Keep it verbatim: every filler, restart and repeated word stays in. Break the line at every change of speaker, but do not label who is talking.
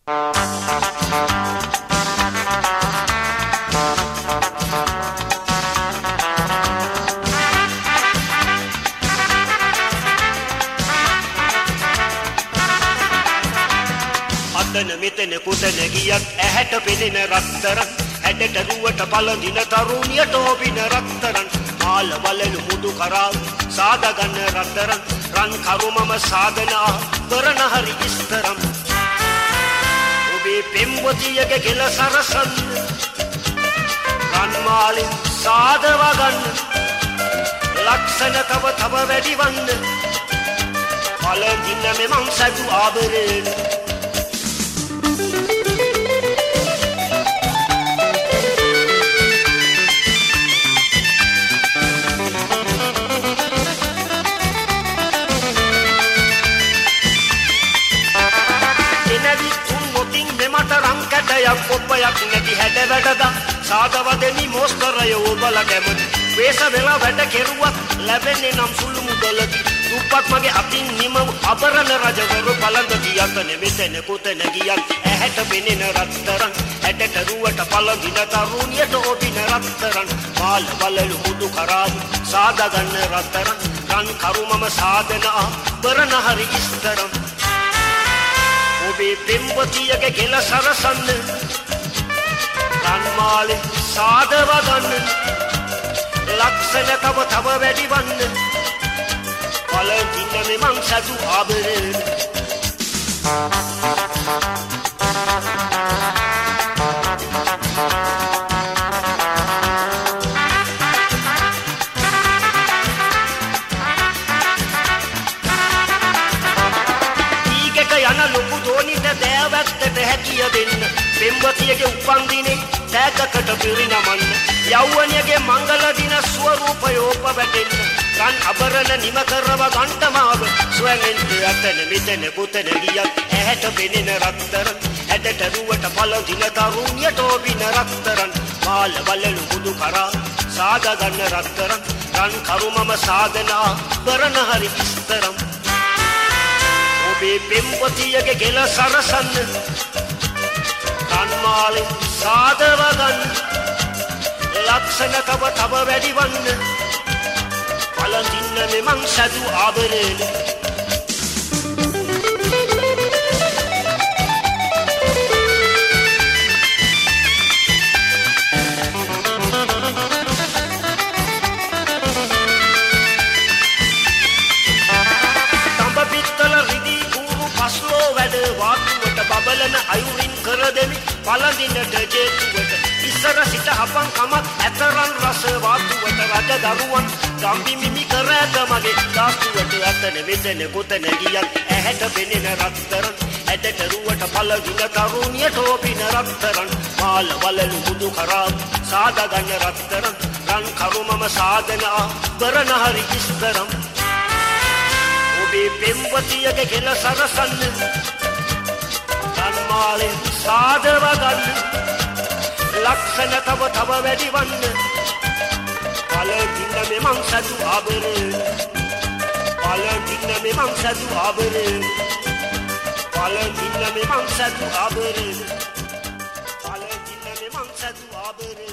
අතන මෙතන කොතන ගියත් ඇහැට පෙනෙන රත්තරන් හැඩට රුවට පළඳින තරුණියට ඔබින රත්තරන් මාල වලලු මුදු කරා සාදගන්න රත්තරන් රන් කරුමම සාදනා කරන හරි විස්තරම් ඔබේ පෙම්වතියගේ කෙල සරසන්න රන් මාලෙන් සාදවා ගන්න ලක්ෂණ තව තව වැඩි වන්න පළඳින මෙමන් සතු ආභරණ යක් ඔබයක් නැති හැඩ වැඩදා සාදවදෙනි මොස්තරය ඔබලා කැමති වේස වෙලා වැඩ කෙරුවත් ලැබෙන්නේ නම් සුළු මුදලකි දුප්පත් මගේ අතින් නිමව අබරණ රජවරු පළඳති යතන මෙතන කොතන ගියත් ඇහැට පෙනෙන රත්තරන් හැඩට රුවට පළඳින තරුණියට ඔබින රත්තරන් මාල වලලු මුදු කරා සාදගන්න රත්තරන් රන් කරුමම සාදනා කරන හරි විස්තරම් ඔබේ පෙම්වතියගේ කෙල සරසන්න රන් මාලෙන් සාදවා ගන්න ලක්ෂණ තව තව වැඩි වන්න පළඳින මෙමන් සතු ආභරණ හැකිය දෙන්න පෙම්වතියගේ උපන්දිනේ තෑගකට පිරිනමන්න යෞවනයගේ මංගල දින ස්වරූපයෝප වැටෙන්න රන් අබරණ නිම කරව ගන්ටමාව ස්වැමෙන්ට අතන මෙතන පුතන ගියත් ඇහැට පෙනෙන රත්තරන් හැඩට රුවට පළඳින තරුණියට ඔබින රත්තරන් මාල වලලු මුදු කරා සාදගන්න රත්තරන් රන් කරුමම සාදනා කරන හරි විස්තරම් ඔබේ පෙම්වතියගේ කෙල සරසන්න රන් මාලෙන් සාදවා ගන්න ලක්ෂණ තව තව වැඩි වන්න පළඳින්න මෙමන් සතු ආභරණ බබලන අයුරින් කර දෙමි පළඳින්නට ජේතුවට ඉස්සර සිට හපන් කමක් ඇතරන් රස වාතුවට රජ දරුවන් ගම්බි මිමි කර ඇත මගේ දාස්තුවට අතන මෙතන කොතන ගියත් ඇහැට පෙනෙන රත්තරන් ඇටට රුවට පළඳින තරුණියට ඔබින රත්තරන් මාල වලලු මුදු කරා සාදගන්න රත්තරන් රන් කරුමම සාදනා කරන හරි විස්තරම් ඔබේ පෙම්වතියගේ කෙල සරසන්න රන් මාලෙන් සාදවා ගන්න ලක්ෂණ තව තව වැඩි වන්න පළඳින්න මෙමන් සතු ආභරණ පළඳින්න මෙමන් සතු ආභරණ පළඳින්න මෙමන් සතු ආභරණ පළඳින්න මෙමන් සතු ආභරණ